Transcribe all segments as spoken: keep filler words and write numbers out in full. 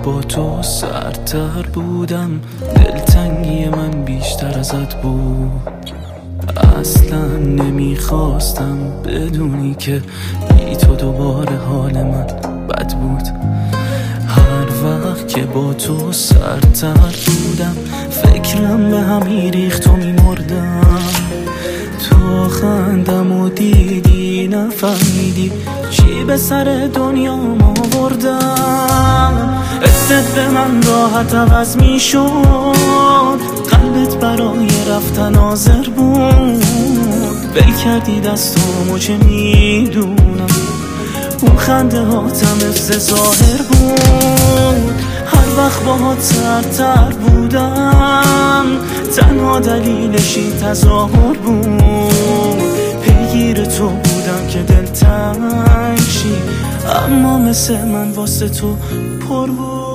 با تو سردتر بودم، دلتنگی من بیشتر ازت بود. اصلا نمیخواستم بدونی که بی تو دوباره حال من بد بود. هر وقت که با تو سردتر بودم فکرم به همی ریخت و میمردم. تو خندم و دیدی نفهمیدی چی به سر دنیا ما بردم. حست به من راحت عوض می شد، قلبت برای رفتن حاضر بود. ول کردی دستامو چه میدونم، اون خنده هاتم ظاهر بود. هر وقت باهات سردتر بودم تنها دلیلش این تظاهر بود. پیگیر تو بودم که دلتنگ شی، اما مثل من واسه تو پر بود.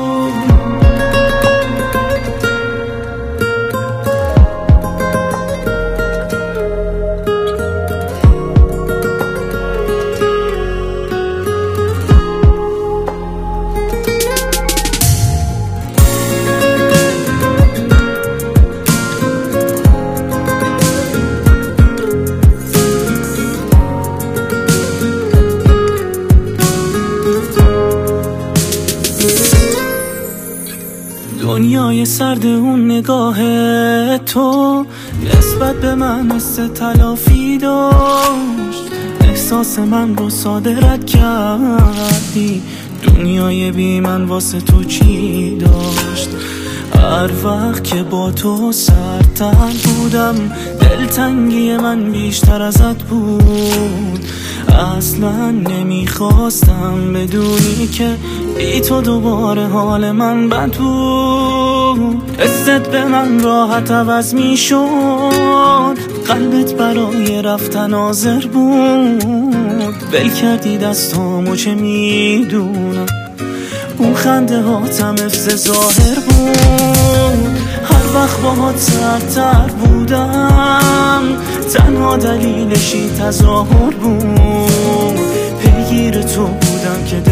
دنیای سرد اون نگاه تو نسبت به من مثل تلافی داشت. احساس من رو صادرت کردی، دنیای بی من واسه تو چی داشت. هر وقت که با تو سردتر بودم دلتنگی من بیشتر ازت بود. اصلا نمیخواستم بدونی که بی تو دوباره حال من بد بود. حست به من راحت عوض می شد، قلبت برای رفتن حاضر بود. ول کردی دستامو چه میدونم، اون خنده هاتم ظاهر بود. هر وقت باهات سردتر بودم تنها دلیلش این تظاهر بود. پیگیر تو بودم که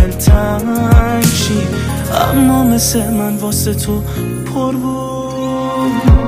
دلتنگ شی، اما مثل من واسه تو پر بود.